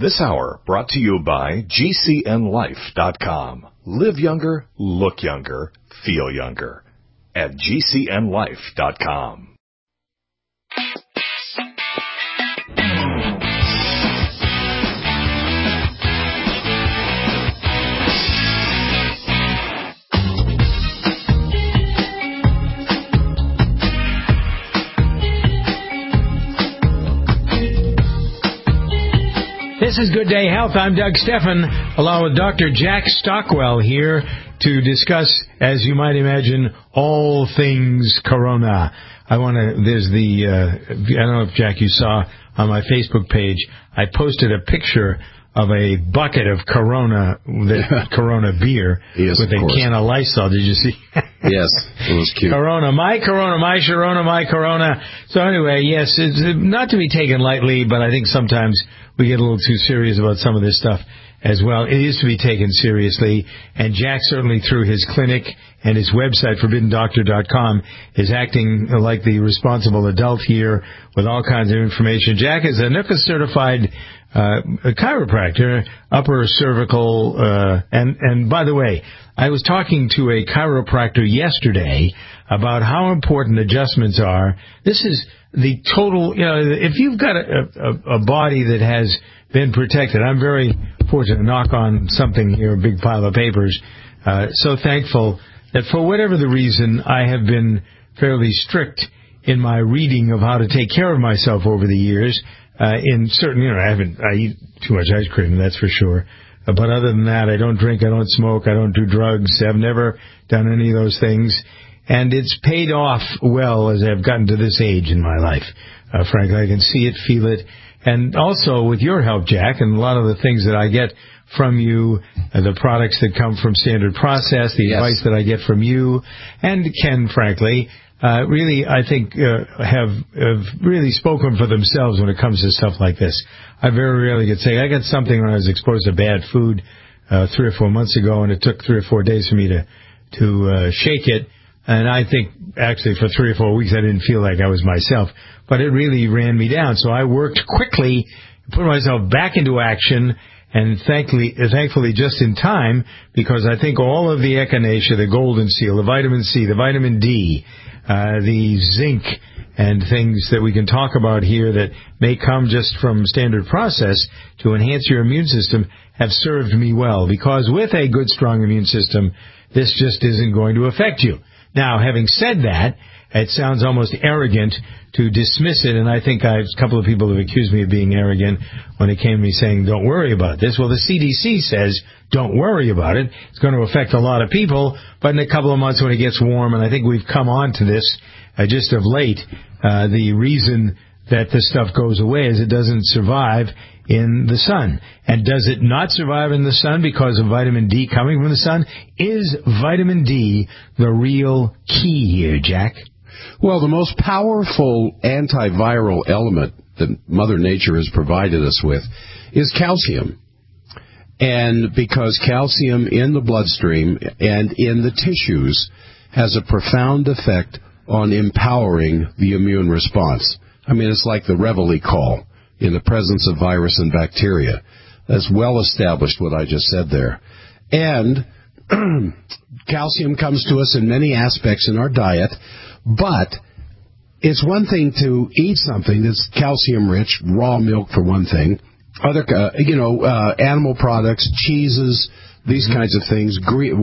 This hour brought to you by GCNLife.com. Live younger, look younger, feel younger. At GCNLife.com. This is Good Day Health. I'm Doug Stephan, along with Dr. Jack Stockwell here to discuss, as you might imagine, all things Corona. I don't know if, Jack, you saw on my Facebook page, I posted a picture of a bucket of Corona, Corona beer, with a can of Lysol. Did you see? Yes, it was cute. Corona, my Sharona, my Corona. So anyway, yes, it's not to be taken lightly, but I think sometimes we get a little too serious about some of this stuff as well. It is to be taken seriously, and Jack certainly through his clinic and his website, ForbiddenDoctor.com, is acting like the responsible adult here with all kinds of information. Jack is a NUCA-certified a chiropractor, upper cervical, and by the way, I was talking to a chiropractor yesterday about how important adjustments are. This is the total, if you've got a body that has been protected, I'm very fortunate to knock on something here, a big pile of papers, so thankful that for whatever the reason, I have been fairly strict in my reading of how to take care of myself over the years. In certain, I eat too much ice cream, that's for sure. But other than that, I don't drink, I don't smoke, I don't do drugs. I've never done any of those things. And it's paid off well as I've gotten to this age in my life. Frankly, I can see it, feel it. And also with your help, Jack, and a lot of the things that I get from you, the products that come from Standard Process, the advice that I get from you, and Ken, frankly, really, I think, have really spoken for themselves when it comes to stuff like this. I very rarely get say, I got something when I was exposed to bad food 3 or 4 months ago, and it took 3 or 4 days for me to shake it. And I think, actually, for 3 or 4 weeks, I didn't feel like I was myself. But it really ran me down. So I worked quickly, put myself back into action, and thankfully just in time, because I think all of the echinacea, the golden seal, the vitamin C, the vitamin D, the zinc, and things that we can talk about here that may come just from Standard Process to enhance your immune system have served me well. Because with a good, strong immune system, this just isn't going to affect you. Now, having said that, it sounds almost arrogant to dismiss it, and I think a couple of people have accused me of being arrogant when it came to me saying, don't worry about this. Well, the CDC says, don't worry about it. It's going to affect a lot of people, but in a couple of months when it gets warm, and I think we've come on to this just of late, the reason that this stuff goes away is it doesn't survive in the sun. And does it not survive in the sun because of vitamin D coming from the sun? Is vitamin D the real key here, Jack? Well, the most powerful antiviral element that Mother Nature has provided us with is calcium. And because calcium in the bloodstream and in the tissues has a profound effect on empowering the immune response. I mean, it's like the Reveille call in the presence of virus and bacteria. That's well established, what I just said there. And calcium comes to us in many aspects in our diet, but it's one thing to eat something that's calcium-rich, raw milk for one thing, other, animal products, cheeses, these kinds of things,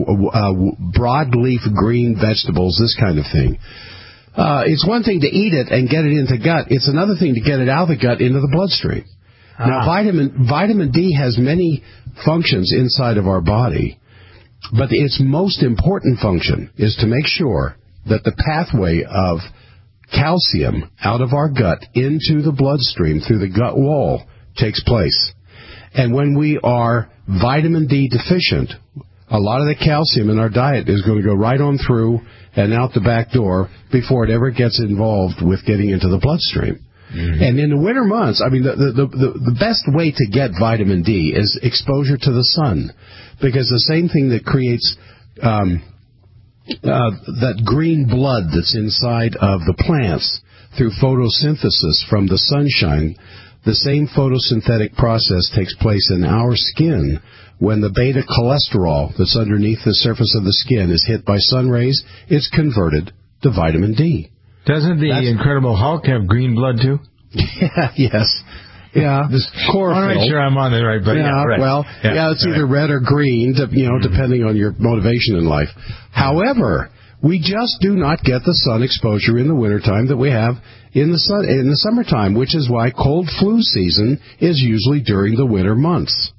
broadleaf green vegetables, this kind of thing. It's one thing to eat it and get it into gut. It's another thing to get it out of the gut into the bloodstream. Now, vitamin D has many functions inside of our body, but its most important function is to make sure that the pathway of calcium out of our gut into the bloodstream through the gut wall takes place. And when we are vitamin D deficient, a lot of the calcium in our diet is going to go right on through and out the back door before it ever gets involved with getting into the bloodstream. Mm-hmm. And in the winter months, I mean, the best way to get vitamin D is exposure to the sun, because the same thing that creates that green blood that's inside of the plants through photosynthesis from the sunshine, the same photosynthetic process takes place in our skin when the beta cholesterol that's underneath the surface of the skin is hit by sun rays. It's converted to vitamin D. Doesn't the Incredible Hulk have green blood too? Yeah, yes. Yeah, this chlorophyll. I'm not sure I'm on the right, but it's either red or green, depending on your motivation in life. However, we just do not get the sun exposure in the wintertime that we have in the summertime, which is why cold flu season is usually during the winter months.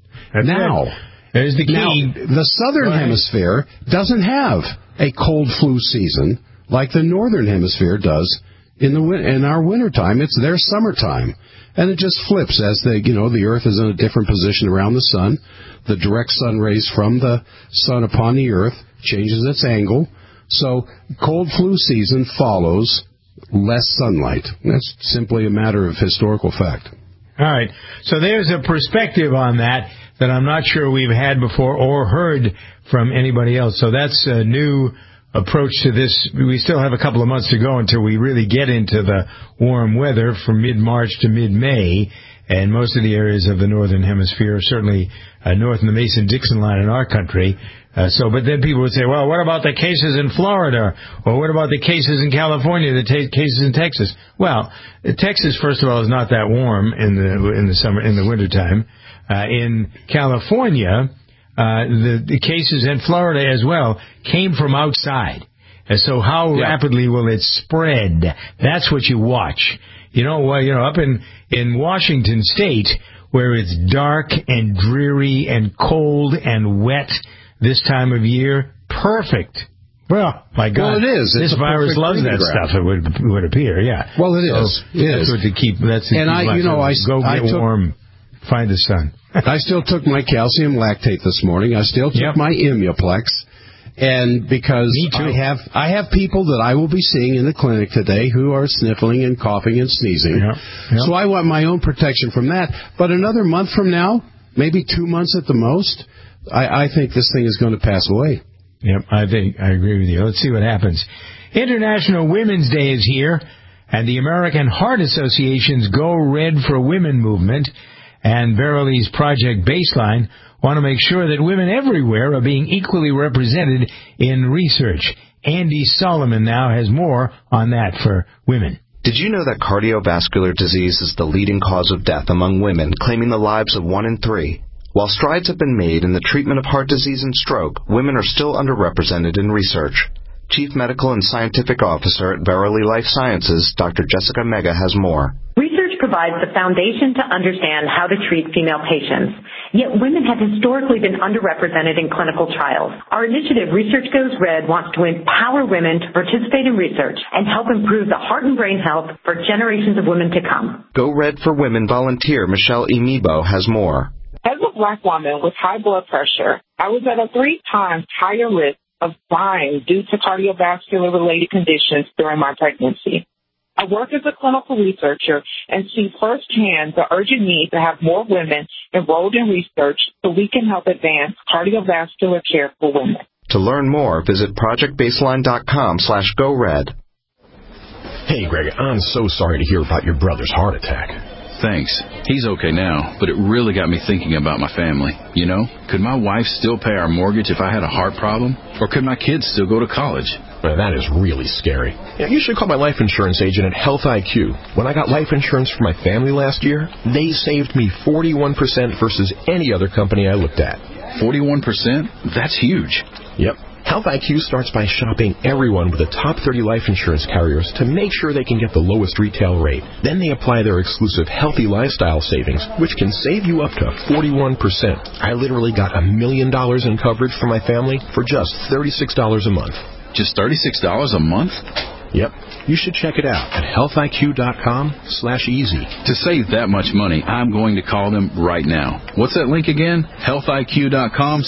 There's the key. Now, the southern hemisphere doesn't have a cold flu season like the northern hemisphere does in our wintertime. It's their summertime. And it just flips as the Earth is in a different position around the sun. The direct sun rays from the sun upon the Earth changes its angle. So cold flu season follows less sunlight. That's simply a matter of historical fact. All right. So there's a perspective on that I'm not sure we've had before or heard from anybody else. So that's a new approach to this. We still have a couple of months to go until we really get into the warm weather from mid-March to mid-May, and most of the areas of the northern hemisphere, certainly north in the Mason-Dixon line in our country. But then people would say, well, what about the cases in Florida? Or what about the cases in California, the cases in Texas? Well, Texas, first of all, is not that warm in the summer, in the wintertime. In California, the cases in Florida as well came from outside. And so how rapidly will it spread? That's what you watch. Up in Washington State, where it's dark and dreary and cold and wet this time of year, perfect. Well, my God. Well, it is. This virus loves that stuff, it would appear, yeah. Well, it is. That's what to keep. Go get warm. Find the sun. I still took my calcium lactate this morning. I still took my Imuplex. And because I have people that I will be seeing in the clinic today who are sniffling and coughing and sneezing. So I want my own protection from that. But another month from now, maybe 2 months at the most, I think this thing is going to pass away. Yep, I agree with you. Let's see what happens. International Women's Day is here, and the American Heart Association's Go Red for Women movement and Verily's Project Baseline want to make sure that women everywhere are being equally represented in research. Andy Solomon now has more on that for women. Did you know that cardiovascular disease is the leading cause of death among women, claiming the lives of 1 in 3? While strides have been made in the treatment of heart disease and stroke, women are still underrepresented in research. Chief Medical and Scientific Officer at Verily Life Sciences, Dr. Jessica Mega, has more. Research provides the foundation to understand how to treat female patients. Yet women have historically been underrepresented in clinical trials. Our initiative, Research Goes Red, wants to empower women to participate in research and help improve the heart and brain health for generations of women to come. Go Red for Women volunteer Michelle Imibo has more. As a Black woman with high blood pressure, I was at a 3 times higher risk of dying due to cardiovascular-related conditions during my pregnancy. I work as a clinical researcher and see firsthand the urgent need to have more women enrolled in research so we can help advance cardiovascular care for women. To learn more, visit projectbaseline.com/GoRed. Hey, Greg, I'm so sorry to hear about your brother's heart attack. Thanks. He's okay now, but it really got me thinking about my family. Could my wife still pay our mortgage if I had a heart problem? Or could my kids still go to college? Well, that is really scary. You should call my life insurance agent at Health IQ. When I got life insurance for my family last year, they saved me 41% versus any other company I looked at. 41%? That's huge. Yep. Health IQ starts by shopping everyone with the top 30 life insurance carriers to make sure they can get the lowest retail rate. Then they apply their exclusive healthy lifestyle savings, which can save you up to 41%. I literally got $1 million in coverage for my family for just $36 a month. Just $36 a month? Yep. You should check it out at healthiq.com/easy. To save that much money, I'm going to call them right now. What's that link again?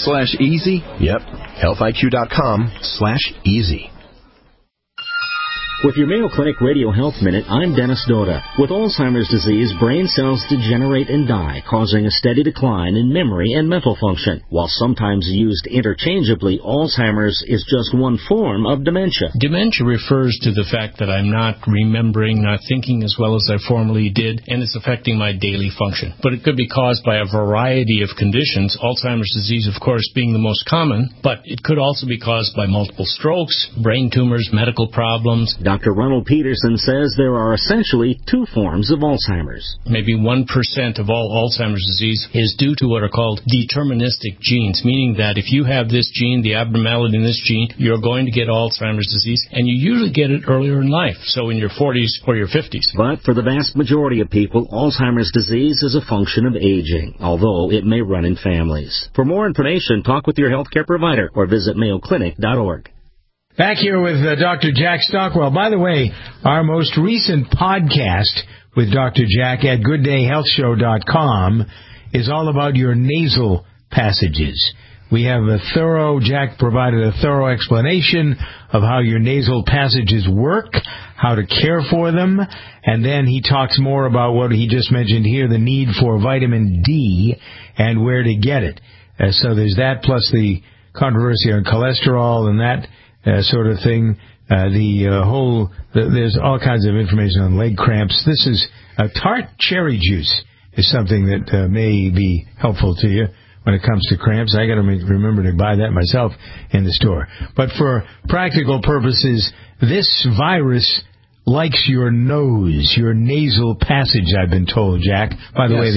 healthiq.com/easy? Yep. healthiq.com/easy. With your Mayo Clinic Radio Health Minute, I'm Dennis Doda. With Alzheimer's disease, brain cells degenerate and die, causing a steady decline in memory and mental function. While sometimes used interchangeably, Alzheimer's is just one form of dementia. Dementia refers to the fact that I'm not remembering, not thinking as well as I formerly did, and it's affecting my daily function. But it could be caused by a variety of conditions, Alzheimer's disease, of course, being the most common, but it could also be caused by multiple strokes, brain tumors, medical problems. Dr. Ronald Peterson says there are essentially two forms of Alzheimer's. Maybe 1% of all Alzheimer's disease is due to what are called deterministic genes, meaning that if you have this gene, the abnormality in this gene, you're going to get Alzheimer's disease, and you usually get it earlier in life, so in your 40s or your 50s. But for the vast majority of people, Alzheimer's disease is a function of aging, although it may run in families. For more information, talk with your healthcare provider or visit mayoclinic.org. Back here with Dr. Jack Stockwell. By the way, our most recent podcast with Dr. Jack at GoodDayHealthShow.com is all about your nasal passages. We have Jack provided a thorough explanation of how your nasal passages work, how to care for them, and then he talks more about what he just mentioned here, the need for vitamin D and where to get it. So there's that, plus the controversy on cholesterol and that sort of thing. There's all kinds of information on leg cramps. This is tart cherry juice is something that may be helpful to you when it comes to cramps. I got to remember to buy that myself in the store. But for practical purposes, this virus likes your nose, your nasal passage, I've been told, Jack. By the way,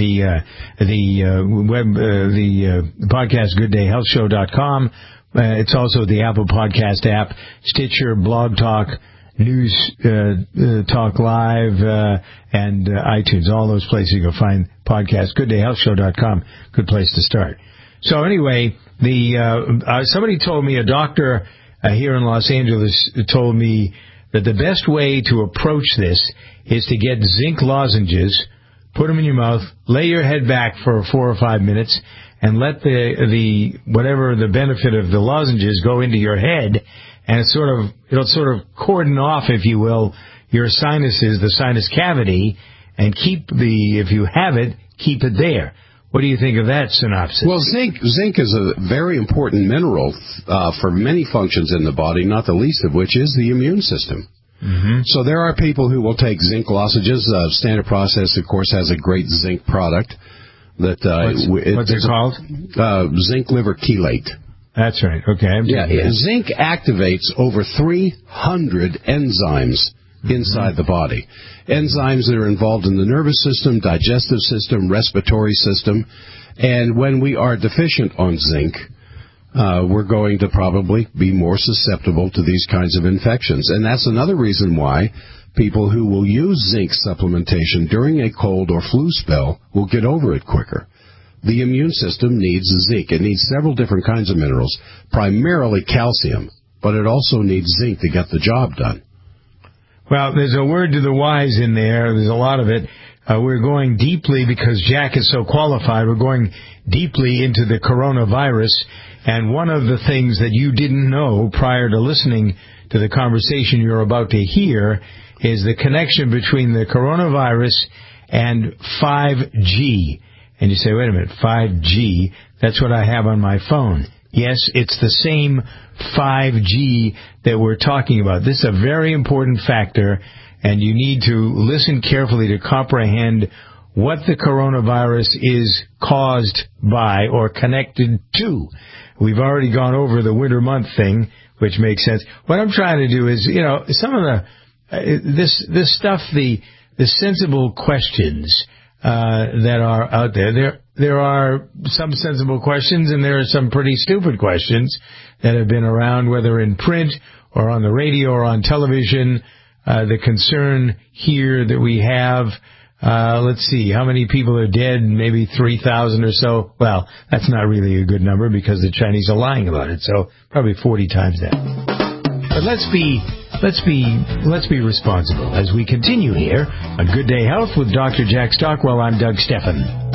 the podcast, GoodDayHealthShow.com. It's also the Apple Podcast app, Stitcher, Blog Talk, News Talk Live, and iTunes. All those places you can find podcasts. GoodDayHealthShow.com, good place to start. So anyway, somebody told me, a doctor here in Los Angeles told me that the best way to approach this is to get zinc lozenges, put them in your mouth, lay your head back for 4 or 5 minutes, and let whatever the benefit of the lozenges go into your head, and it'll sort of cordon off, if you will, your sinuses, the sinus cavity, and if you have it, keep it there. What do you think of that synopsis? Well, zinc is a very important mineral for many functions in the body, not the least of which is the immune system. Mm-hmm. So there are people who will take zinc lozenges. Standard Process, of course, has a great zinc product. What's it called? Zinc liver chelate. That's right. Okay. Zinc activates over 300 enzymes inside the body. Enzymes that are involved in the nervous system, digestive system, respiratory system. And when we are deficient on zinc, we're going to probably be more susceptible to these kinds of infections. And that's another reason why people who will use zinc supplementation during a cold or flu spell will get over it quicker. The immune system needs zinc. It needs several different kinds of minerals, primarily calcium, but it also needs zinc to get the job done. Well, there's a word to the wise in there. There's a lot of it. We're going deeply, because Jack is so qualified, we're going deeply into the coronavirus. And one of the things that you didn't know prior to listening to the conversation you're about to hear is the connection between the coronavirus and 5G. And you say, wait a minute, 5G, that's what I have on my phone. Yes, it's the same 5G that we're talking about. This is a very important factor, and you need to listen carefully to comprehend what the coronavirus is caused by or connected to. We've already gone over the winter month thing, which makes sense. What I'm trying to do is, some of this stuff, the sensible questions that are out there. There are some sensible questions, and there are some pretty stupid questions that have been around, whether in print or on the radio or on television. The concern here that we have, let's see, how many people are dead? Maybe 3,000 or so. Well, that's not really a good number because the Chinese are lying about it, so probably 40 times that. But let's be responsible as we continue here on Good Day Health with Dr. Jack Stockwell. I'm Doug Steffen.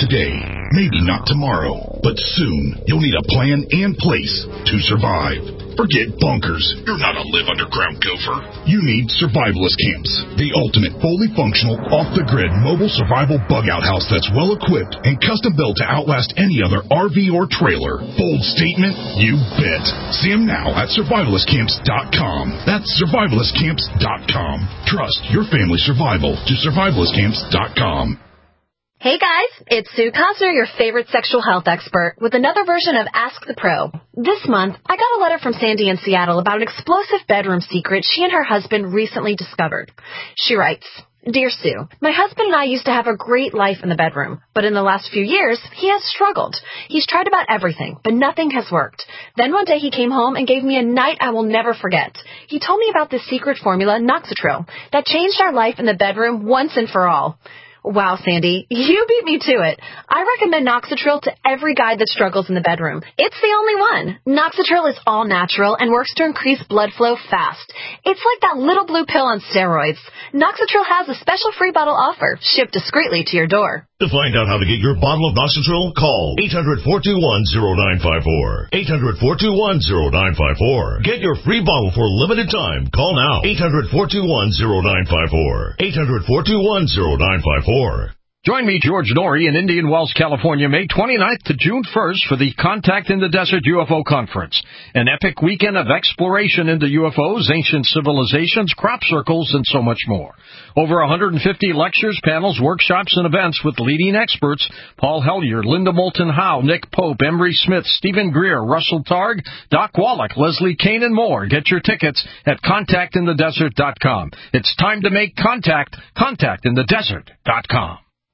today, maybe not tomorrow, but soon you'll need a plan and place to survive. Forget bunkers. You're not a live underground gopher. You need Survivalist Camps, the ultimate fully functional, off-the-grid mobile survival bug-out house that's well-equipped and custom-built to outlast any other RV or trailer. Bold statement? You bet. See them now at survivalistcamps.com. That's survivalistcamps.com. Trust your family's survival to survivalistcamps.com. Hey guys, it's Sue Cosner, your favorite sexual health expert, with another version of Ask the Pro. This month, I got a letter from Sandy in Seattle about an explosive bedroom secret she and her husband recently discovered. She writes, Dear Sue, my husband and I used to have a great life in the bedroom, but in the last few years, he has struggled. He's tried about everything, but nothing has worked. Then one day he came home and gave me a night I will never forget. He told me about this secret formula, Noxitril, that changed our life in the bedroom once and for all. Wow, Sandy, you beat me to it. I recommend Noxitril to every guy that struggles in the bedroom. It's the only one. Noxitril is all natural and works to increase blood flow fast. It's like that little blue pill on steroids. Noxitril has a special free bottle offer, shipped discreetly to your door. To find out how to get your bottle of Noxitril, call 800-421-0954. 800-421-0954. Get your free bottle for a limited time. Call now. 800-421-0954. 800-421-0954. Join me, George Norrie, in Indian Wells, California, May 29th to June 1st for the Contact in the Desert UFO Conference, an epic weekend of exploration into UFOs, ancient civilizations, crop circles, and so much more. Over 150 lectures, panels, workshops, and events with leading experts: Paul Hellyer, Linda Moulton Howe, Nick Pope, Emery Smith, Stephen Greer, Russell Targ, Doc Wallach, Leslie Kane, and more. Get your tickets at contactinthedesert.com. It's time to make contact. Contactinthedesert.com.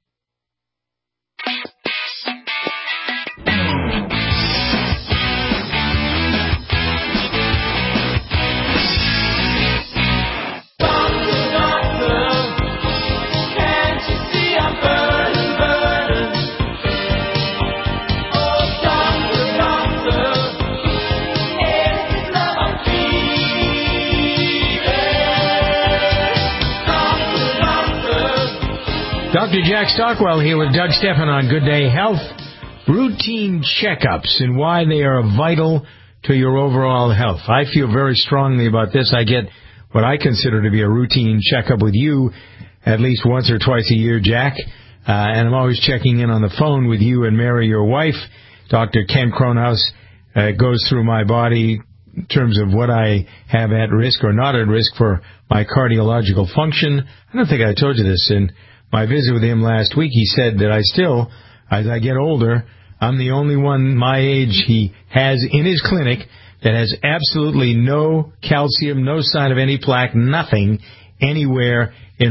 Dr. Jack Stockwell here with Doug Stephan on Good Day Health. Routine checkups and why they are vital to your overall health. I feel very strongly about this. I get what I consider to be a routine checkup with you at least once or twice a year, Jack. And I'm always checking in on the phone with you and Mary, your wife. Dr. Ken Cronhaus goes through my body in terms of what I have at risk or not at risk for my cardiological function. I don't think I told you this. In my visit with him last week, he said that I still, as I get older, I'm the only one my age he has in his clinic that has absolutely no calcium, no sign of any plaque, nothing anywhere in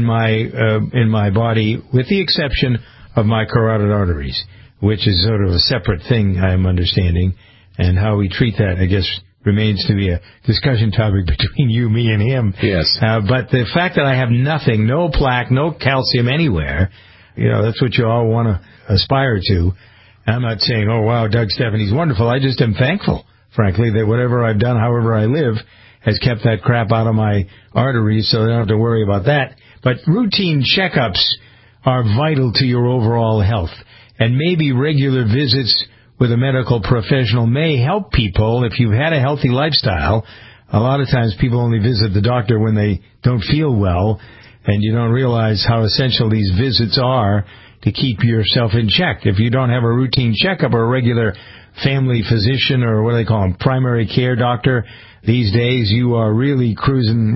my body, with the exception of my carotid arteries, which is sort of a separate thing, I'm understanding. And how we treat that, I guess, remains to be a discussion topic between you, me, and him. Yes. But the fact that I have nothing, no plaque, no calcium anywhere, that's what you all want to aspire to. I'm not saying, oh, wow, Doug Stephan, he's wonderful. I just am thankful, frankly, that whatever I've done, however I live, has kept that crap out of my arteries, so I don't have to worry about that. But routine checkups are vital to your overall health. And maybe regular visits with a medical professional may help people if you've had a healthy lifestyle. A lot of times people only visit the doctor when they don't feel well, and you don't realize how essential these visits are to keep yourself in check. If you don't have a routine checkup or a regular family physician, or what do they call them, primary care doctor, these days you are really cruising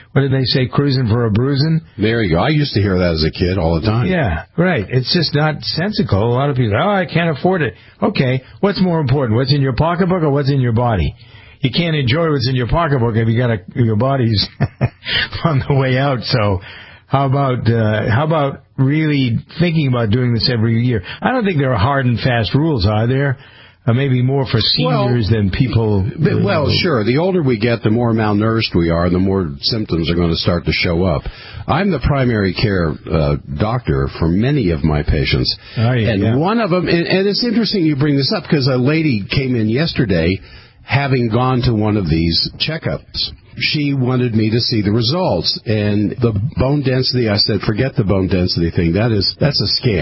for a bruising? There you go. I used to hear that as a kid all the time. Yeah, right. It's just not sensical. A lot of people say, I can't afford it. Okay, what's more important, what's in your pocketbook or what's in your body? You can't enjoy what's in your pocketbook if your body's on the way out. So how about really thinking about doing this every year? I don't think there are hard and fast rules, are there? Maybe more for seniors than people. Well, sure. The older we get, the more malnourished we are, the more symptoms are going to start to show up. I'm the primary care doctor for many of my patients. One of them, and it's interesting you bring this up, because a lady came in yesterday having gone to one of these checkups. She wanted me to see the results, and the bone density, I said, forget the bone density thing. That's a scam.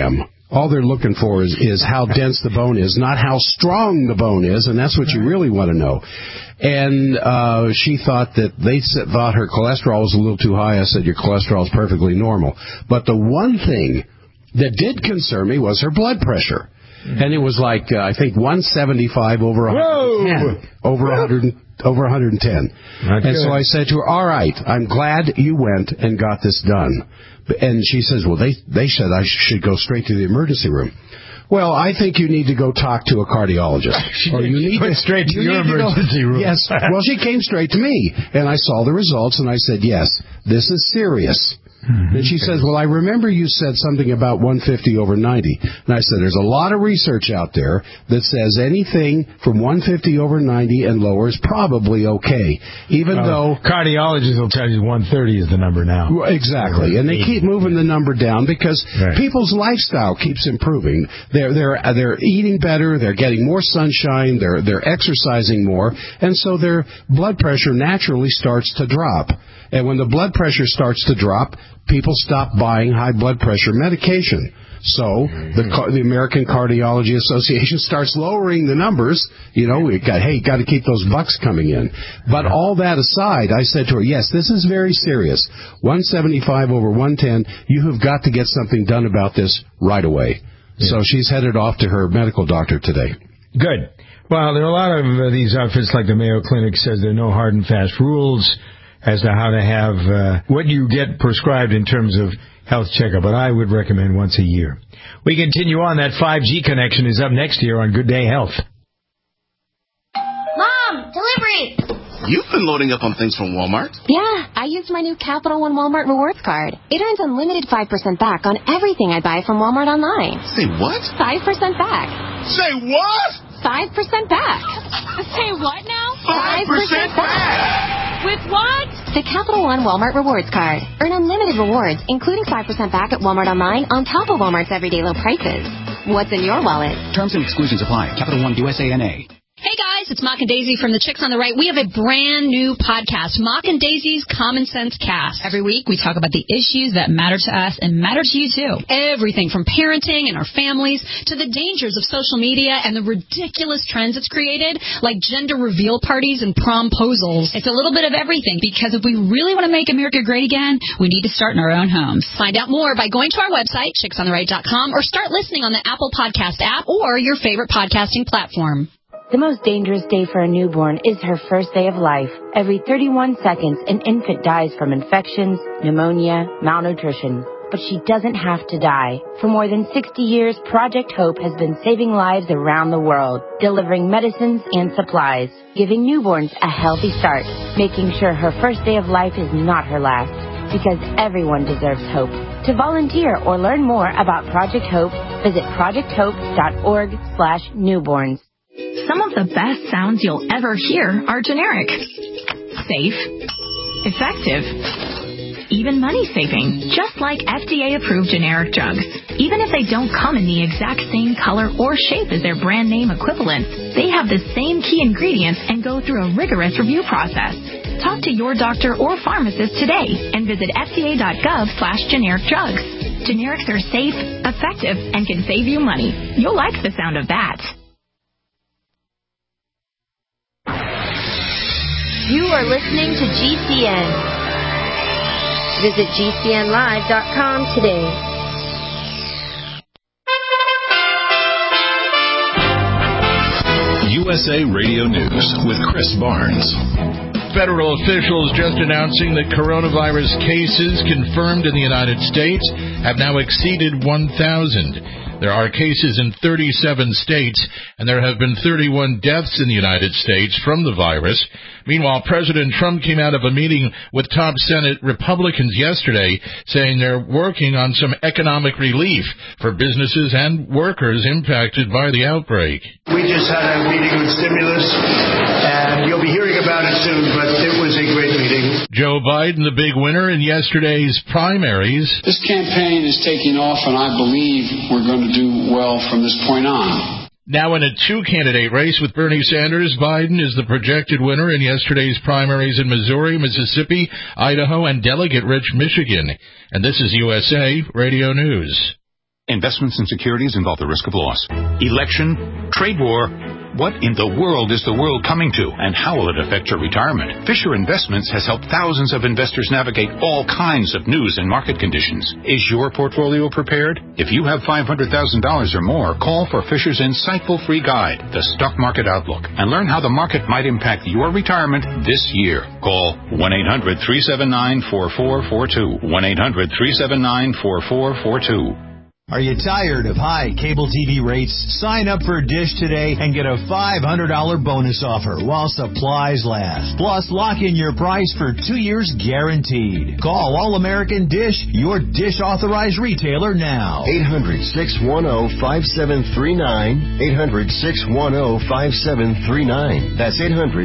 All they're looking for is how dense the bone is, not how strong the bone is, and that's what you really want to know. And she thought that they thought her cholesterol was a little too high. I said, your cholesterol is perfectly normal. But the one thing that did concern me was her blood pressure. And it was like, I think, 175 over 110. Over 110. And so I said to her, all right, I'm glad you went and got this done. And she says, well, they said I should go straight to the emergency room. Well, I think you need to go talk to a cardiologist. Or you need to straight to your emergency room. Yes. Well, she came straight to me, and I saw the results, and I said, yes, this is serious. And she says, well, I remember you said something about 150 over 90. And I said, there's a lot of research out there that says anything from 150 over 90 and lower is probably okay, even though... Cardiologists will tell you 130 is the number now. Exactly. And they keep moving the number down because people's lifestyle keeps improving. They're eating better, they're getting more sunshine, they're exercising more, and so their blood pressure naturally starts to drop. And when the blood pressure starts to drop, people stop buying high blood pressure medication. So the American Cardiology Association starts lowering the numbers. You know, got to keep those bucks coming in. But all that aside, I said to her, yes, this is very serious. 175 over 110, you have got to get something done about this right away. Yeah. So she's headed off to her medical doctor today. Good. Well, there are a lot of these outfits, like the Mayo Clinic says there are no hard and fast rules as to how to have what you get prescribed in terms of health checkup, but I would recommend once a year. We continue on. That 5G connection is up next here on Good Day Health. Mom, delivery! You've been loading up on things from Walmart. Yeah, I used my new Capital One Walmart Rewards card. It earns unlimited 5% back on everything I buy from Walmart online. Say what? 5% back. Say what? 5% back. Say what now? 5% back! With what? The Capital One Walmart Rewards card. Earn unlimited rewards, including 5% back at Walmart online on top of Walmart's everyday low prices. What's in your wallet? Terms and exclusions apply. Capital One USA NA. Hey guys, it's Mock and Daisy from the Chicks on the Right. We have a brand new podcast, Mock and Daisy's Common Sense Cast. Every week we talk about the issues that matter to us and matter to you too. Everything from parenting and our families to the dangers of social media and the ridiculous trends it's created, like gender reveal parties and promposals. It's a little bit of everything, because if we really want to make America great again, we need to start in our own homes. Find out more by going to our website, chicksontheright.com, or start listening on the Apple Podcast app or your favorite podcasting platform. The most dangerous day for a newborn is her first day of life. Every 31 seconds, an infant dies from infections, pneumonia, malnutrition. But she doesn't have to die. For more than 60 years, Project Hope has been saving lives around the world, delivering medicines and supplies, giving newborns a healthy start, making sure her first day of life is not her last. Because everyone deserves hope. To volunteer or learn more about Project Hope, visit projecthope.org/newborns. Some of the best sounds you'll ever hear are generic. Safe. Effective. Even money-saving, just like FDA-approved generic drugs. Even if they don't come in the exact same color or shape as their brand name equivalents, they have the same key ingredients and go through a rigorous review process. Talk to your doctor or pharmacist today and visit fda.gov/generic drugs. Generics are safe, effective, and can save you money. You'll like the sound of that. You are listening to GCN. Visit GCNlive.com today. USA Radio News with Chris Barnes. Federal officials just announcing that coronavirus cases confirmed in the United States have now exceeded 1,000. There are cases in 37 states, and there have been 31 deaths in the United States from the virus. Meanwhile, President Trump came out of a meeting with top Senate Republicans yesterday, saying they're working on some economic relief for businesses and workers impacted by the outbreak. We just had a meeting with stimulus, and you'll be hearing about it soon, but it was a great meeting. Joe Biden, the big winner in yesterday's primaries. This campaign is taking off, and I believe we're going to do well from this point on. Now in a two-candidate race with Bernie Sanders, Biden is the projected winner in yesterday's primaries in Missouri, Mississippi, Idaho, and delegate-rich Michigan. And this is USA Radio News. Investments in securities involve the risk of loss. Election, trade war. What in the world is the world coming to, and how will it affect your retirement? Fisher Investments has helped thousands of investors navigate all kinds of news and market conditions. Is your portfolio prepared? If you have $500,000 or more, call for Fisher's insightful free guide, The Stock Market Outlook, and learn how the market might impact your retirement this year. Call 1-800-379-4442. 1-800-379-4442. Are you tired of high cable TV rates? Sign up for Dish today and get a $500 bonus offer while supplies last. Plus, lock in your price for 2 years guaranteed. Call All American Dish, your Dish authorized retailer now. 800-610-5739. 800-610-5739. That's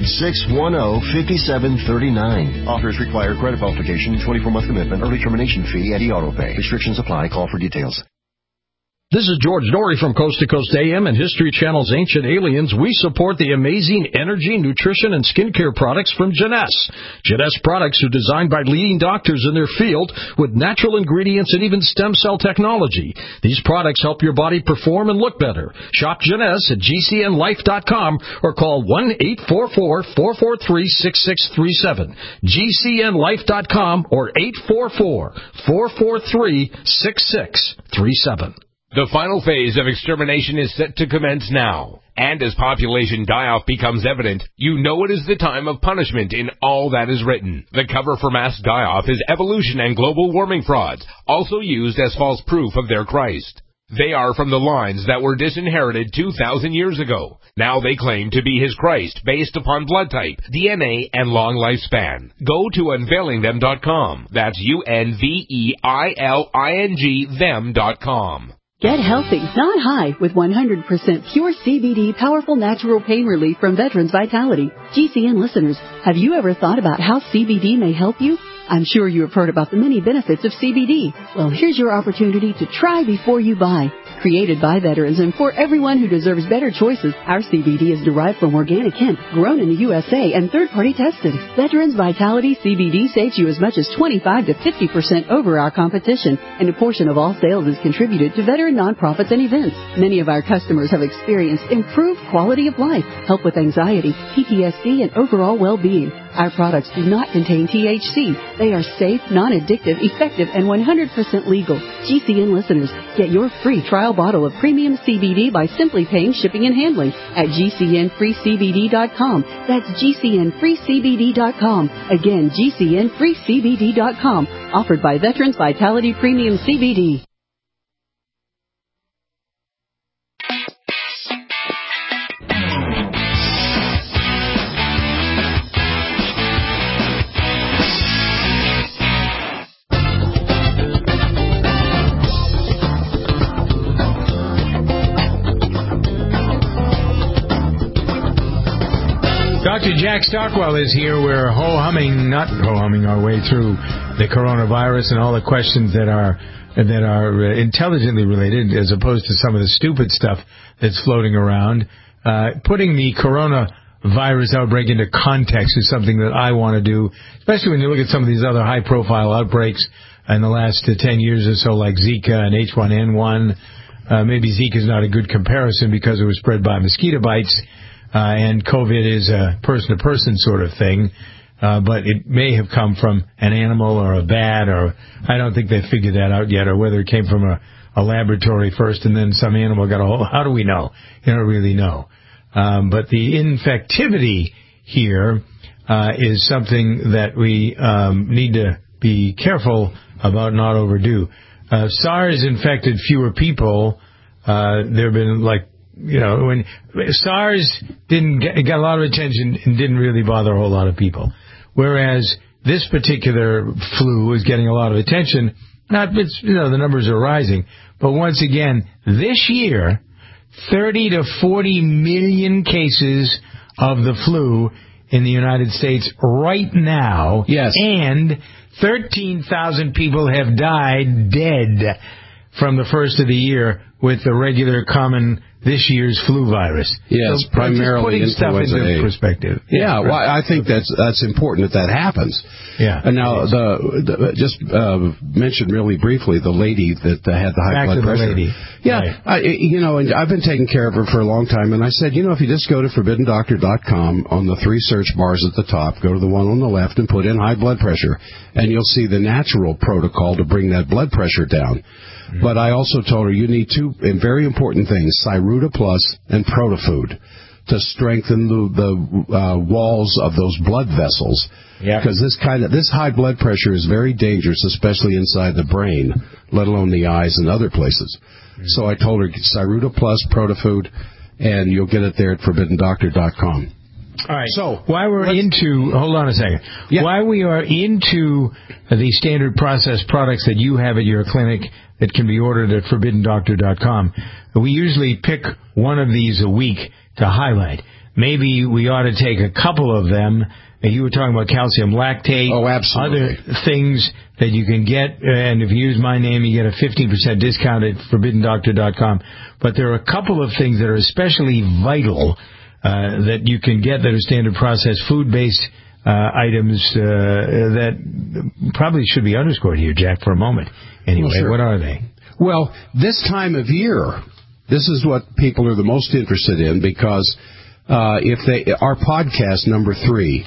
800-610-5739. Offers require credit qualification, 24-month commitment, early termination fee, and e-auto pay. Restrictions apply. Call for details. This is George Norrie from Coast to Coast AM and History Channel's Ancient Aliens. We support the amazing energy, nutrition, and skincare products from Jeunesse. Jeunesse products are designed by leading doctors in their field with natural ingredients and even stem cell technology. These products help your body perform and look better. Shop Jeunesse at GCNlife.com or call 1-844-443-6637. GCNlife.com or 844-443-6637. The final phase of extermination is set to commence now. And as population die-off becomes evident, you know it is the time of punishment in all that is written. The cover for mass die-off is evolution and global warming frauds, also used as false proof of their Christ. They are from the lines that were disinherited 2,000 years ago. Now they claim to be his Christ based upon blood type, DNA, and long lifespan. Go to unveilingthem.com. That's UNVEILING them.com. Get healthy, not high, with 100% pure CBD powerful natural pain relief from Veterans Vitality. GCN listeners, have you ever thought about how CBD may help you? I'm sure you have heard about the many benefits of CBD. Well, here's your opportunity to try before you buy. Created by veterans and for everyone who deserves better choices, our CBD is derived from organic hemp, grown in the USA, and third-party tested. Veterans Vitality CBD saves you as much as 25 to 50% over our competition, and a portion of all sales is contributed to veteran nonprofits and events. Many of our customers have experienced improved quality of life, help with anxiety, PTSD, and overall well-being. Our products do not contain THC. They are safe, non-addictive, effective, and 100% legal. GCN listeners, get your free trial bottle of premium CBD by simply paying shipping and handling at GCNFreeCBD.com. That's GCNFreeCBD.com. Again, GCNFreeCBD.com. Offered by Veterans Vitality Premium CBD. Dr. Jack Stockwell is here. We're not ho-humming our way through the coronavirus and all the questions that are intelligently related, as opposed to some of the stupid stuff that's floating around. Putting the coronavirus outbreak into context is something that I want to do, especially when you look at some of these other high-profile outbreaks in the last 10 years or so, like Zika and H1N1. Maybe Zika is not a good comparison because it was spread by mosquito bites. And COVID is a person-to-person sort of thing, but it may have come from an animal or a bat, or I don't think they've figured that out yet, or whether it came from a laboratory first and then some animal got a hold. How do we know? You don't really know. But the infectivity here is something that we need to be careful about, not overdo. SARS infected fewer people. There have been when SARS got a lot of attention and didn't really bother a whole lot of people, whereas this particular flu is getting a lot of attention. The numbers are rising, but once again, this year, 30 to 40 million cases of the flu in the United States right now. Yes, and 13,000 people have died dead from the first of the year with the regular common this year's flu virus. Yes, so primarily just putting influenza stuff into A. perspective. Yeah, well, I think that's important that happens. Yeah. And now just mention really briefly the lady that had the high blood pressure. Lady. Yeah, right. And I've been taking care of her for a long time, and I said, if you just go to ForbiddenDoctor.com on the 3 search bars at the top, go to the one on the left and put in high blood pressure, and you'll see the natural protocol to bring that blood pressure down. Mm-hmm. But I also told her you need 2 very important things, Cyruta Plus and Protofood, to strengthen the walls of those blood vessels. Because this high blood pressure is very dangerous, especially inside the brain, let alone the eyes and other places. Mm-hmm. So I told her Cyruta Plus, Protofood, and you'll get it there at ForbiddenDoctor.com. All right. So while we're hold on a second. Yeah. While we are into the standard processed products that you have at your clinic that can be ordered at ForbiddenDoctor.com, we usually pick one of these a week to highlight. Maybe we ought to take a couple of them. You were talking about calcium lactate. Oh, absolutely. Other things that you can get, and if you use my name, you get a 15% discount at ForbiddenDoctor.com. But there are a couple of things that are especially vital that you can get that are standard processed food-based items that probably should be underscored here, Jack, for a moment. Anyway, well, sure. What are they? Well, this time of year, this is what people are the most interested in because our podcast number 3,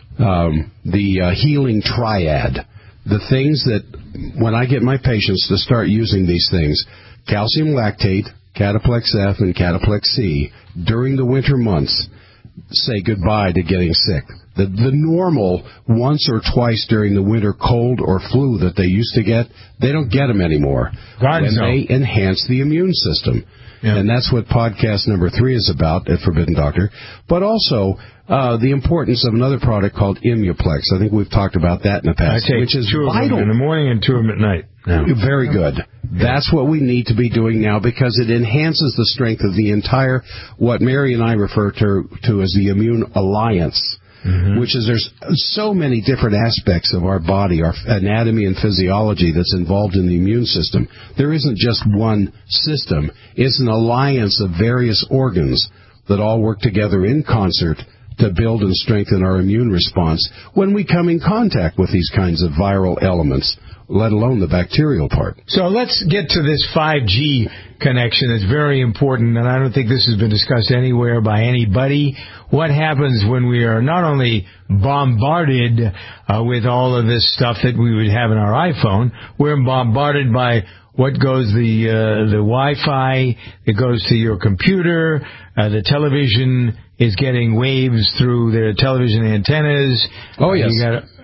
the healing triad, the things that when I get my patients to start using these things, calcium lactate, Cataplex F, and Cataplex C, during the winter months, say goodbye to getting sick. The normal once or twice during the winter cold or flu that they used to get, they don't get them anymore. They enhance the immune system. Yeah. And that's what podcast number 3 is about at Forbidden Doctor. But also the importance of another product called Immuplex. I think we've talked about that in the past, which is 2 vital. in the morning and 2 of them at night. Yeah. Very good. That's what we need to be doing now because it enhances the strength of the entire, what Mary and I refer to as the immune alliance. Mm-hmm. Which is there's so many different aspects of our body, our anatomy and physiology that's involved in the immune system. There isn't just one system. It's an alliance of various organs that all work together in concert to build and strengthen our immune response when we come in contact with these kinds of viral elements, let alone the bacterial part. So let's get to this 5G connection. It's very important, and I don't think this has been discussed anywhere by anybody. What happens when we are not only bombarded with all of this stuff that we would have in our iPhone, we're bombarded by what goes the Wi-Fi, it goes to your computer, the television is getting waves through their television antennas. Oh, yes.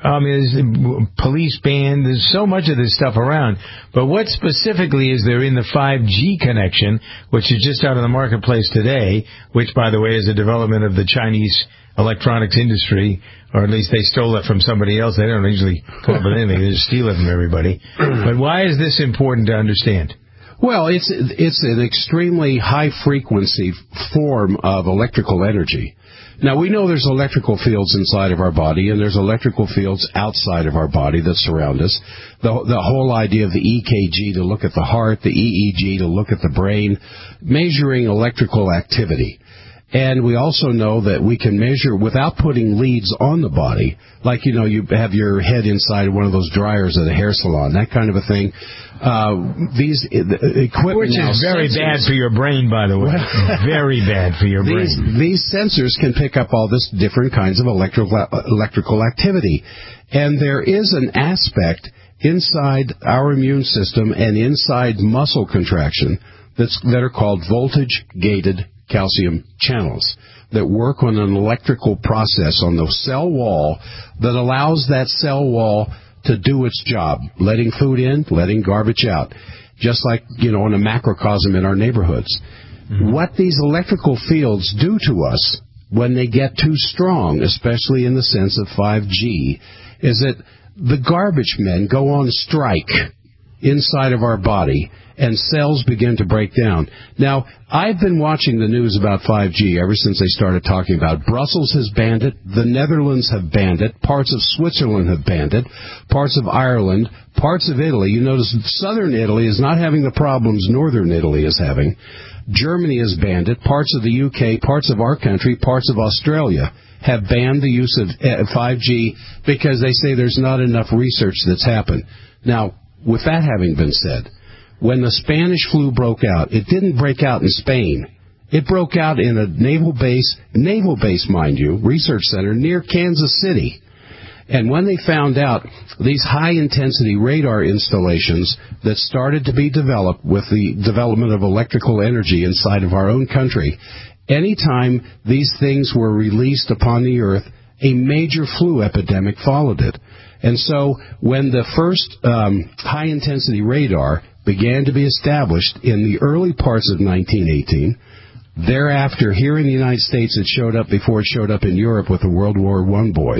There's police band. There's so much of this stuff around. But what specifically is there in the 5G connection, which is just out in the marketplace today, which, by the way, is a development of the Chinese electronics industry, or at least they stole it from somebody else. They don't usually come up with anything. They just steal it from everybody. But why is this important to understand? Well, it's an extremely high-frequency form of electrical energy. Now, we know there's electrical fields inside of our body, and there's electrical fields outside of our body that surround us. The whole idea of the EKG to look at the heart, the EEG to look at the brain, measuring electrical activity. And we also know that we can measure without putting leads on the body, like, you have your head inside one of those dryers at a hair salon, that kind of a thing. These equipment, which is very bad for your brain, by the way. Very bad for your brain. These sensors can pick up all this different kinds of electrical activity. And there is an aspect inside our immune system and inside muscle contraction that are called voltage-gated calcium channels that work on an electrical process on the cell wall that allows that cell wall to do its job, letting food in, letting garbage out, just like, in a macrocosm in our neighborhoods. Mm-hmm. What these electrical fields do to us when they get too strong, especially in the sense of 5G, is that the garbage men go on strike. inside of our body, and cells begin to break down. Now, I've been watching the news about 5G ever since they started talking about it. Brussels has banned it. The Netherlands have banned it. Parts of Switzerland have banned it. Parts of Ireland. Parts of Italy. You notice southern Italy is not having the problems northern Italy is having. Germany has banned it. Parts of the UK, parts of our country, parts of Australia have banned the use of 5G because they say there's not enough research that's happened. Now, with that having been said, when the Spanish flu broke out, it didn't break out in Spain. It broke out in a naval base, mind you, research center near Kansas City. And when they found out these high-intensity radar installations that started to be developed with the development of electrical energy inside of our own country, anytime these things were released upon the earth, a major flu epidemic followed it. And so when the first high-intensity radar began to be established in the early parts of 1918, thereafter, here in the United States, it showed up before it showed up in Europe with the World War I boys.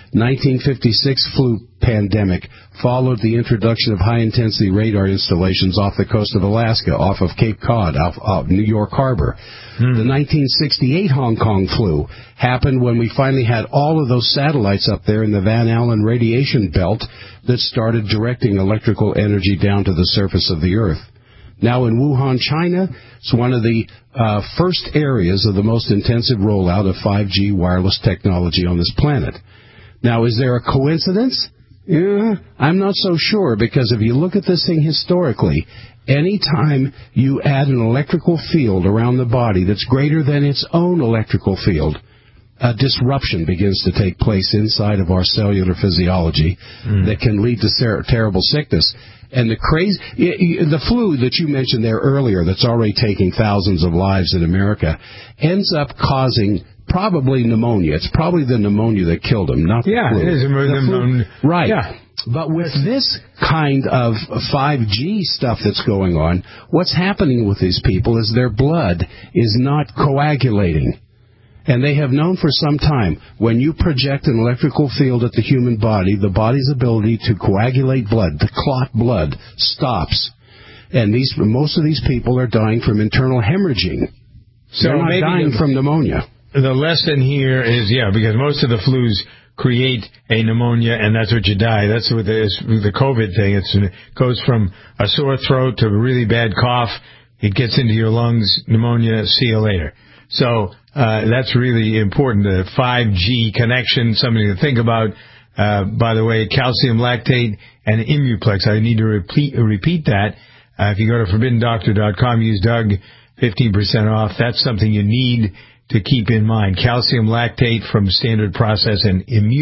1956 flu pandemic followed the introduction of high-intensity radar installations off the coast of Alaska, off of Cape Cod, off New York Harbor. The 1968 Hong Kong flu happened when we finally had all of those satellites up there in the Van Allen radiation belt that started directing electrical energy down to the surface of the Earth. Now in Wuhan, China, it's one of the first areas of the most intensive rollout of 5G wireless technology on this planet. Now, is there a coincidence? I'm not so sure, because if you look at this thing historically, any time you add an electrical field around the body that's greater than its own electrical field, a disruption begins to take place inside of our cellular physiology that can lead to terrible sickness. And the flu that you mentioned there earlier, that's already taking thousands of lives in America, ends up causing probably pneumonia. It's probably the pneumonia that killed him, not the flu. It is the flu. Right. Yeah. But with this kind of 5G stuff that's going on, what's happening with these people is their blood is not coagulating. And they have known for some time, when you project an electrical field at the human body, the body's ability to coagulate blood, to clot blood, stops. And most of these people are dying from internal hemorrhaging. So they're not dying from pneumonia. The lesson here is, because most of the flus create a pneumonia, and that's what you die. That's what the COVID thing. It goes from a sore throat to a really bad cough. It gets into your lungs, pneumonia, see you later. So that's really important. The 5G connection, something to think about. By the way, calcium lactate and Immuplex. I need to repeat that. If you go to ForbiddenDoctor.com, use Doug, 15% off. That's something you need to keep in mind. Calcium lactate from Standard Process and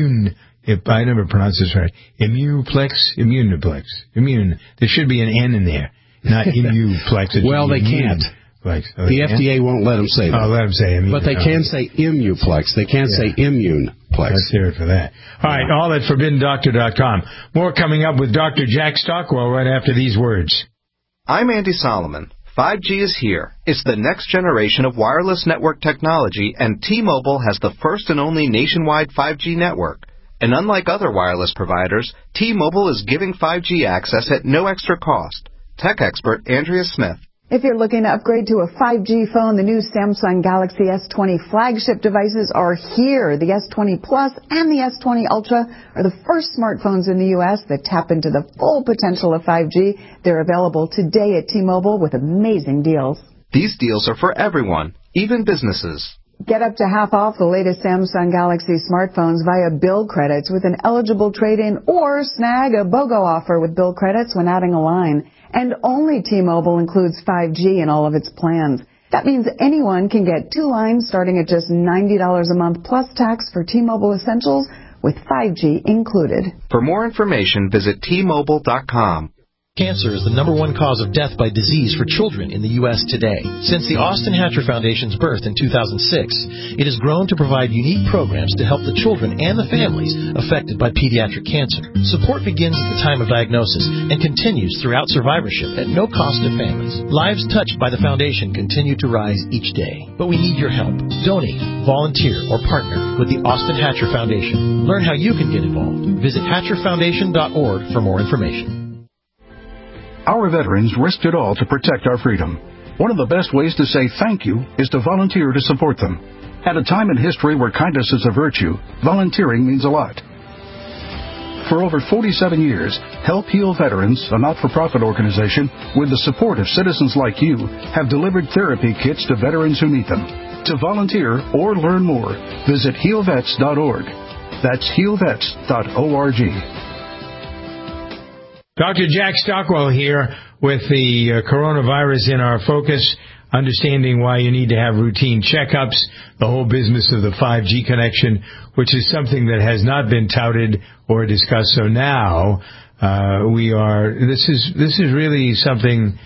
I never pronounce this right. Immuniplex. There should be an N in there, not Immuplex. Well, they can't. The FDA won't let them say that. Oh, let them say immune. But they can say Immuplex. They can't say Immuneplex. Let's hear it for that. All right, all at ForbiddenDoctor.com. More coming up with Dr. Jack Stockwell right after these words. I'm Andy Solomon. 5G is here. It's the next generation of wireless network technology, and T-Mobile has the first and only nationwide 5G network. And unlike other wireless providers, T-Mobile is giving 5G access at no extra cost. Tech expert Andrea Smith. If you're looking to upgrade to a 5G phone, the new Samsung Galaxy S20 flagship devices are here. The S20 Plus and the S20 Ultra are the first smartphones in the U.S. that tap into the full potential of 5G. They're available today at T-Mobile with amazing deals. These deals are for everyone, even businesses. Get up to half off the latest Samsung Galaxy smartphones via bill credits with an eligible trade-in, or snag a BOGO offer with bill credits when adding a line. And only T-Mobile includes 5G in all of its plans. That means anyone can get 2 lines starting at just $90 a month plus tax for T-Mobile Essentials with 5G included. For more information, visit T-Mobile.com. Cancer is the #1 cause of death by disease for children in the U.S. today. Since the Austin Hatcher Foundation's birth in 2006, it has grown to provide unique programs to help the children and the families affected by pediatric cancer. Support begins at the time of diagnosis and continues throughout survivorship at no cost to families. Lives touched by the foundation continue to rise each day. But we need your help. Donate, volunteer, or partner with the Austin Hatcher Foundation. Learn how you can get involved. Visit HatcherFoundation.org for more information. Our veterans risked it all to protect our freedom. One of the best ways to say thank you is to volunteer to support them. At a time in history where kindness is a virtue, volunteering means a lot. For over 47 years, Help Heal Veterans, a not-for-profit organization, with the support of citizens like you, have delivered therapy kits to veterans who need them. To volunteer or learn more, visit healvets.org. That's healvets.org. Dr. Jack Stockwell here with the coronavirus in our focus, understanding why you need to have routine checkups, the whole business of the 5G connection, which is something that has not been touted or discussed. So now this is really something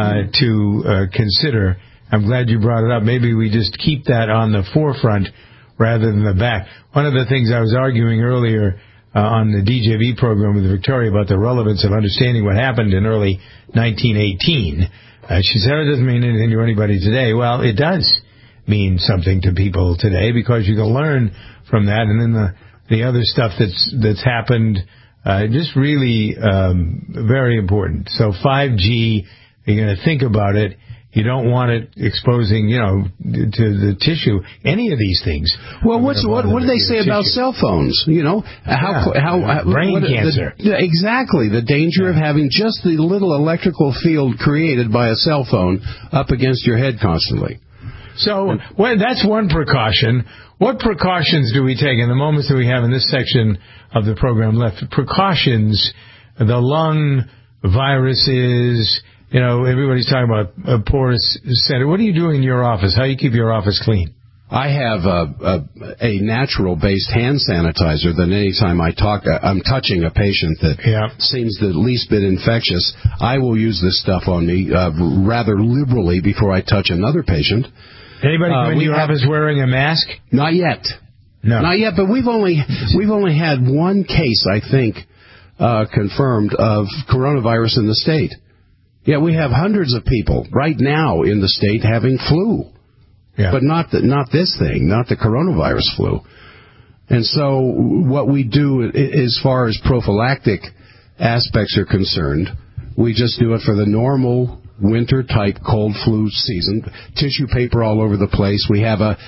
to consider. I'm glad you brought it up. Maybe we just keep that on the forefront rather than the back. One of the things I was arguing earlier on the DJV program with Victoria about the relevance of understanding what happened in early 1918. She said it doesn't mean anything to anybody today. Well, it does mean something to people today because you can learn from that. And then the other stuff that's happened, just really very important. So 5G, you're going to think about it. You don't want it exposing, to the tissue, any of these things. Well, what do they say about cell phones? How brain cancer. Exactly. The danger of having just the little electrical field created by a cell phone up against your head constantly. So that's one precaution. What precautions do we take in the moments that we have in this section of the program left? Precautions, the lung viruses. Everybody's talking about a porous center. What are you doing in your office? How do you keep your office clean? I have a natural-based hand sanitizer that anytime I'm touching a patient that seems the least bit infectious, I will use this stuff on me rather liberally before I touch another patient. Anybody come into your office wearing a mask? Not yet. No. Not yet, but we've only had one case, I think, confirmed of coronavirus in the state. Yeah, we have hundreds of people right now in the state having flu, but not this thing, not the coronavirus flu. And so what we do as far as prophylactic aspects are concerned, we just do it for the normal winter-type cold flu season. Tissue paper all over the place. We have a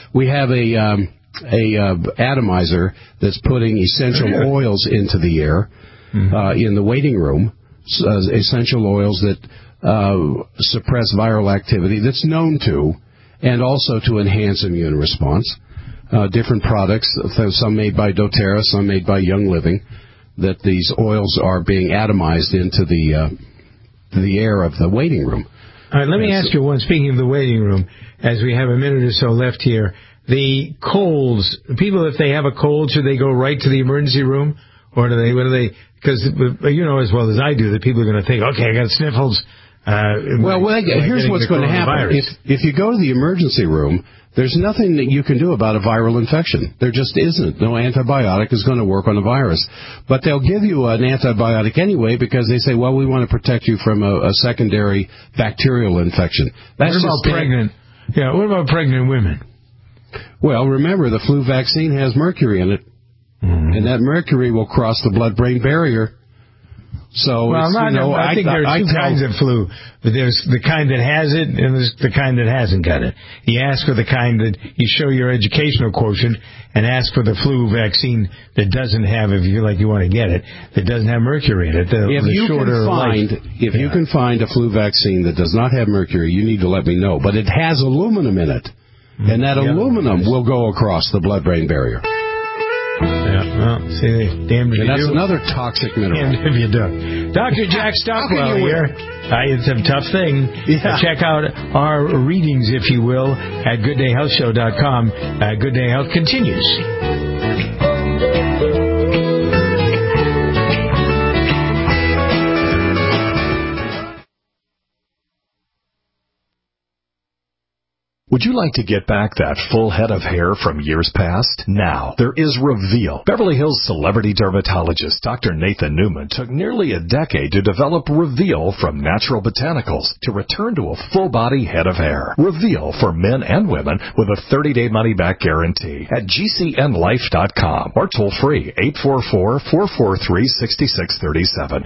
atomizer that's putting essential oils into the air in the waiting room. Essential oils that suppress viral activity that's known to, and also to enhance immune response. Different products, some made by doTERRA, some made by Young Living, that these oils are being atomized into the air of the waiting room. All right, let me ask you one. Speaking of the waiting room, as we have a minute or so left here, the colds. People, if they have a cold, should they go right to the emergency room, or do they? Because you know as well as I do that people are going to think, okay, I got sniffles. Here's what's going to happen. If you go to the emergency room, there's nothing that you can do about a viral infection. There just isn't. No antibiotic is going to work on a virus. But they'll give you an antibiotic anyway because they say, well, we want to protect you from a secondary bacterial infection. What about pregnant women? Well, remember, the flu vaccine has mercury in it. And that mercury will cross the blood-brain barrier. So, I think there are two kinds of flu. There's the kind that has it, and there's the kind that hasn't got it. You ask for the kind that you show your educational quotient, and ask for the flu vaccine that doesn't have, if you feel like you want to get it, that doesn't have mercury in it. If you can find a flu vaccine that does not have mercury, you need to let me know. But it has aluminum in it, and that aluminum will go across the blood-brain barrier. Yeah, well, see, damned if you do. That's another toxic mineral. Damned if you do. Dr. Jack Stockwell here. It's a tough thing. Yeah. Check out our readings, if you will, at GoodDayHealthShow.com. Good Day Health continues. Would you like to get back that full head of hair from years past? Now, there is Reveal. Beverly Hills celebrity dermatologist Dr. Nathan Newman took nearly a decade to develop Reveal from natural botanicals to return to a full-body head of hair. Reveal for men and women with a 30-day money-back guarantee at GCNlife.com or toll-free 844-443-6637.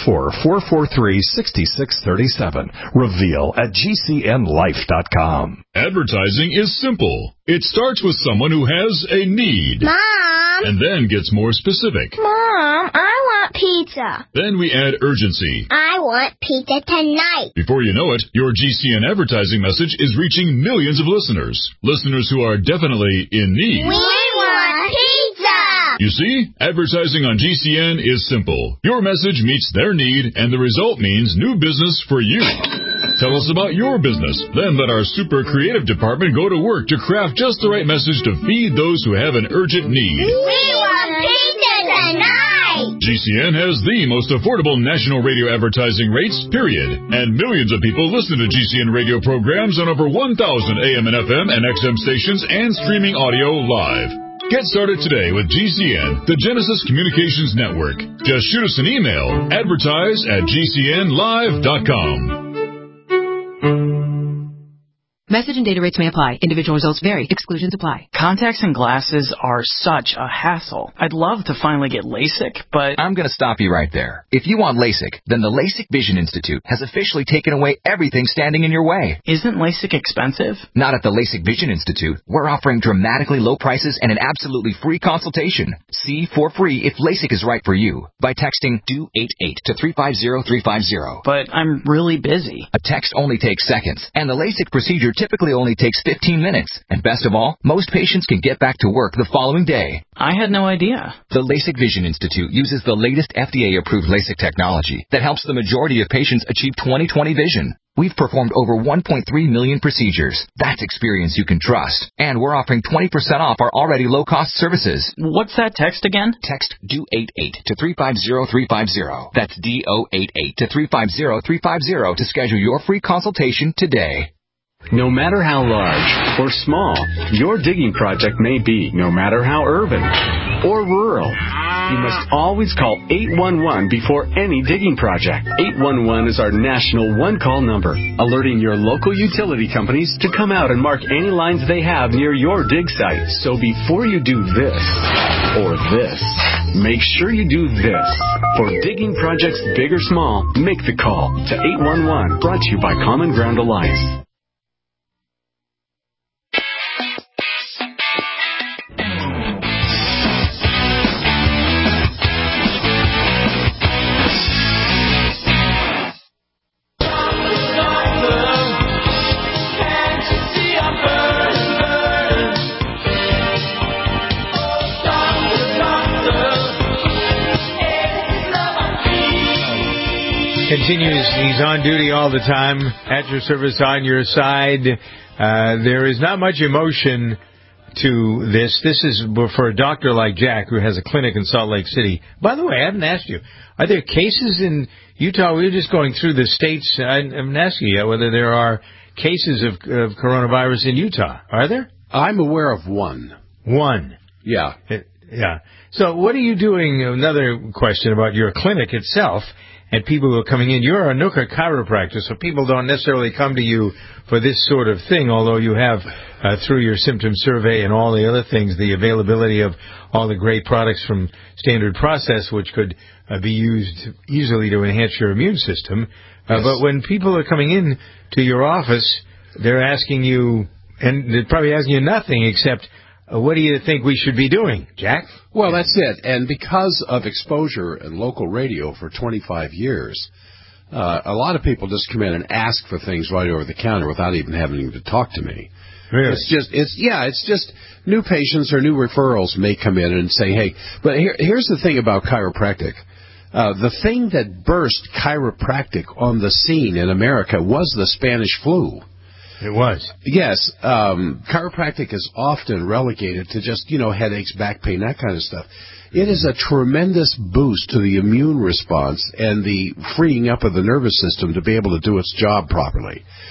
844-443-6637. Reveal at GCNlife.com. Advertising is simple. It starts with someone who has a need. Mom! And then gets more specific. Mom, I want pizza. Then we add urgency. I want pizza tonight. Before you know it, your GCN advertising message is reaching millions of listeners. Listeners who are definitely in need. We want pizza! You see, advertising on GCN is simple. Your message meets their need, and the result means new business for you. Tell us about your business. Then let our super creative department go to work to craft just the right message to feed those who have an urgent need. We want pizza tonight! GCN has the most affordable national radio advertising rates, period. And millions of people listen to GCN radio programs on over 1,000 AM and FM and XM stations and streaming audio live. Get started today with GCN, the Genesis Communications Network. Just shoot us an email, advertise@gcnlive.com. Message and data rates may apply. Individual results vary. Exclusions apply. Contacts and glasses are such a hassle. I'd love to finally get LASIK, but... I'm going to stop you right there. If you want LASIK, then the LASIK Vision Institute has officially taken away everything standing in your way. Isn't LASIK expensive? Not at the LASIK Vision Institute. We're offering dramatically low prices and an absolutely free consultation. See for free if LASIK is right for you by texting DO88 to 350350. But I'm really busy. A text only takes seconds, and the LASIK procedure typically only takes 15 minutes. And best of all, most patients can get back to work the following day. I had no idea. The LASIK Vision Institute uses the latest FDA-approved LASIK technology that helps the majority of patients achieve 20/20 vision. We've performed over 1.3 million procedures. That's experience you can trust. And we're offering 20% off our already low-cost services. What's that text again? Text DO88 to 350350. That's DO88 to 350350 to schedule your free consultation today. No matter how large or small your digging project may be, no matter how urban or rural, you must always call 811 before any digging project. 811 is our national one-call number, alerting your local utility companies to come out and mark any lines they have near your dig site. So before you do this or this, make sure you do this. For digging projects big or small, make the call to 811, brought to you by Common Ground Alliance. Continues. He's on duty all the time, at your service, on your side. There is not much emotion to this. This is for a doctor like Jack, who has a clinic in Salt Lake City. By the way, I haven't asked you, are there cases in Utah? We were just going through the states. I haven't asked you yet whether there are cases of coronavirus in Utah. Are there? I'm aware of one. One? Yeah. Yeah. So what are you doing? Another question about your clinic itself. And people who are coming in, you're a Nooka chiropractor, so people don't necessarily come to you for this sort of thing, although you have, through your symptom survey and all the other things, the availability of all the great products from Standard Process, which could be used easily to enhance your immune system. Yes. But when people are coming in to your office, they're asking you, and they're probably asking you nothing except, what do you think we should be doing, Jack? Well, that's it. And because of exposure and local radio for 25 years, a lot of people just come in and ask for things right over the counter without even having to talk to me. Really? It's just new patients or new referrals may come in and say, hey, but here's the thing about chiropractic. The thing that burst chiropractic on the scene in America was the Spanish flu. It was. Yes. Chiropractic is often relegated to just, headaches, back pain, that kind of stuff. It is a tremendous boost to the immune response and the freeing up of the nervous system to be able to do its job properly.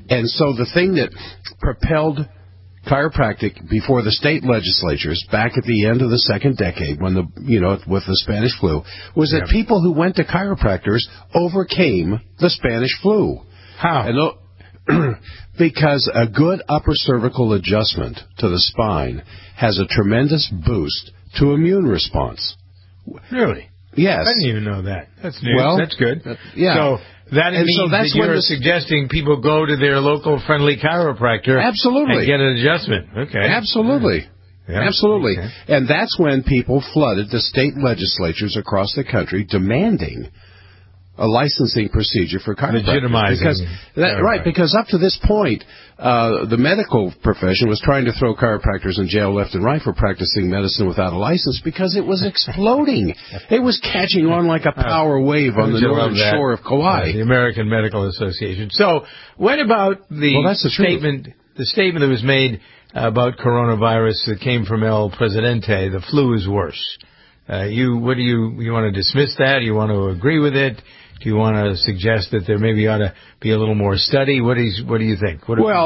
And so the thing that propelled chiropractic before the state legislatures back at the end of the second decade when with the Spanish flu was that people who went to chiropractors overcame the Spanish flu. How? Because a good upper cervical adjustment to the spine has a tremendous boost to immune response. Really? Yes. I didn't even know that. That's news. Well, that's good. Yeah. So that means that you're suggesting people go to their local friendly chiropractor. Absolutely. And get an adjustment. Okay. Absolutely. Yeah. Absolutely. Okay. And that's when people flooded the state legislatures across the country demanding a licensing procedure for chiropractors. Legitimizing. Because up to this point, the medical profession was trying to throw chiropractors in jail left and right for practicing medicine without a license because it was exploding. It was catching on like a power wave on the northern shore of Kauai. The American Medical Association. So what about the statement that was made about coronavirus that came from El Presidente, the flu is worse? You want to dismiss that? You want to agree with it? Do you want to suggest that there maybe ought to be a little more study? What do you think?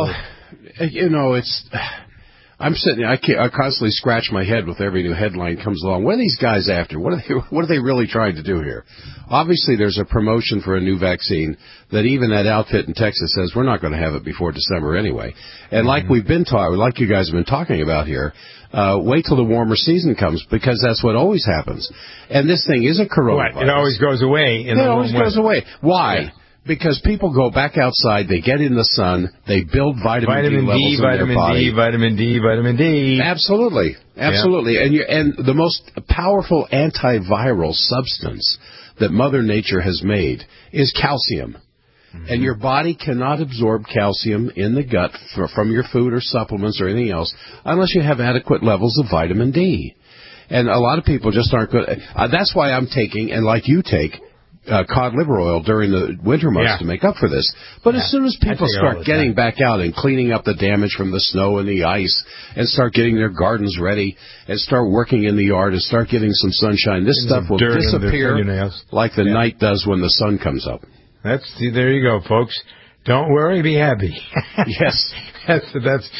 I'm sitting. I constantly scratch my head with every new headline comes along. What are these guys after? What are they really trying to do here? Obviously, there's a promotion for a new vaccine that even that outfit in Texas says we're not going to have it before December anyway. And like you guys have been talking about here, wait till the warmer season comes because that's what always happens. And this thing is a coronavirus. It always goes away. It always goes away. Why? Yeah. Because people go back outside, they get in the sun, they build vitamin D levels in their body. Vitamin D. Absolutely. Yeah. And the most powerful antiviral substance that Mother Nature has made is calcium. Mm-hmm. And your body cannot absorb calcium in the gut from your food or supplements or anything else unless you have adequate levels of vitamin D. And a lot of people just aren't good. That's why I'm taking, and like you take, cod liver oil during the winter months to make up for this. But as soon as people start getting back out and cleaning up the damage from the snow and the ice and start getting their gardens ready and start working in the yard and start getting some sunshine, this stuff will disappear like the night does when the sun comes up. There you go, folks. Don't worry, be happy. Yes. That's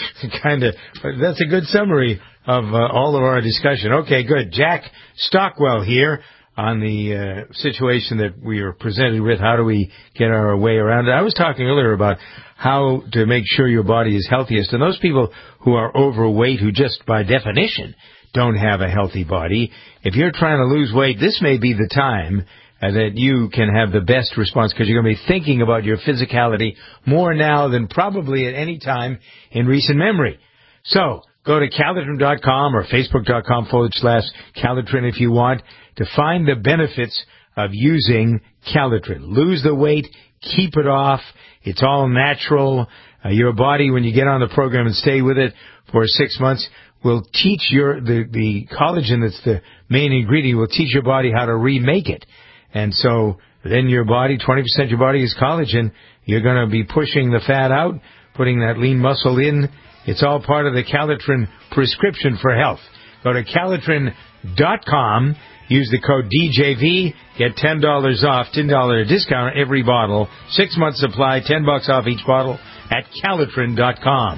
a good summary of all of our discussion. Okay, good. Jack Stockwell here on the situation that we are presented with. How do we get our way around it? I was talking earlier about how to make sure your body is healthiest. And those people who are overweight, who just by definition don't have a healthy body, if you're trying to lose weight, this may be the time that you can have the best response because you're going to be thinking about your physicality more now than probably at any time in recent memory. So go to Calitrin.com or Facebook.com/Calitrin if you want to find the benefits of using Calitrin. Lose the weight, keep it off. It's all natural. Your body, when you get on the program and stay with it for 6 months, will teach the collagen that's the main ingredient, will teach your body how to remake it. And so then your body, 20% of your body is collagen. You're going to be pushing the fat out, putting that lean muscle in. It's all part of the Calitrin prescription for health. Go to Calitrin.com. Use the code DJV. Get $10 off, $10 discount every bottle. 6 months supply, $10 off each bottle at Calitrin.com.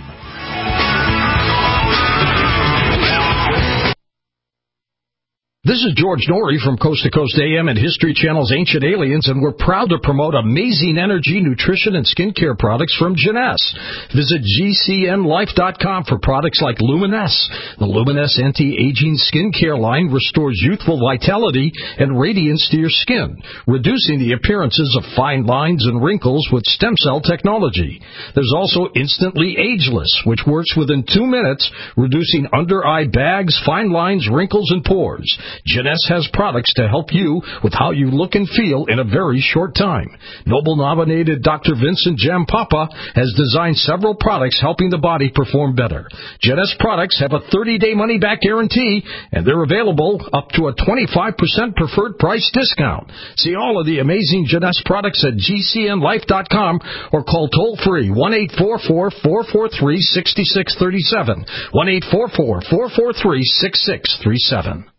This is George Norrie from Coast to Coast AM and History Channel's Ancient Aliens, and we're proud to promote amazing energy, nutrition, and skincare products from Jeunesse. Visit GCNLife.com for products like Luminesse. The Luminesse anti-aging skincare line restores youthful vitality and radiance to your skin, reducing the appearances of fine lines and wrinkles with stem cell technology. There's also Instantly Ageless, which works within 2 minutes, reducing under-eye bags, fine lines, wrinkles, and pores. Jeunesse has products to help you with how you look and feel in a very short time. Nobel-nominated Dr. Vincent Jampapa has designed several products helping the body perform better. Jeunesse products have a 30-day money-back guarantee, and they're available up to a 25% preferred price discount. See all of the amazing Jeunesse products at GCNLife.com or call toll-free 1-844-443-6637, 1-844-443-6637.